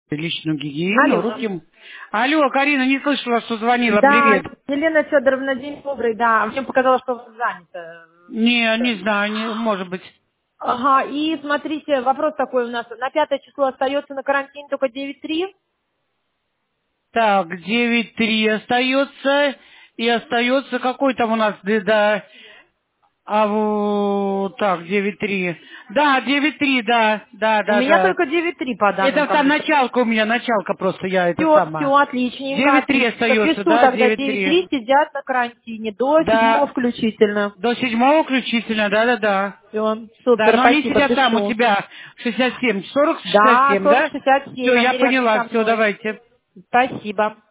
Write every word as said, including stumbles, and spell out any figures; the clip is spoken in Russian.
личную гигиену, Алло. руки... Алло, Карина, не слышала, что звонила, Да, привет. Елена Федоровна, день добрый, да. Мне показалось, что вы заняты. Не, не знаю, не, может быть. Ага, и смотрите, вопрос такой у нас. На пятое число остается на карантине только девять три? Так, девять три остается, и остается, какой там у нас, да, да, а вот, так, девять три. Да, девять три, да, да, У да, меня да. только девять три по данным Это там компьютера. началка у меня, началка просто, я это Все, все, сама. отличненько, девять три отличненько. остается, Пишу да, тогда девять девять три. три сидят на карантине до седьмого Да, включительно. до седьмого включительно, да, да, да. Все, Да, супер, но они спасибо, сидят там у пишу. тебя шестьдять семь, сорок шестьдесят Да, семь, сорок да? шестьдесят Все, семь, я они рядом поняла, со все, мной. давайте. Спасибо.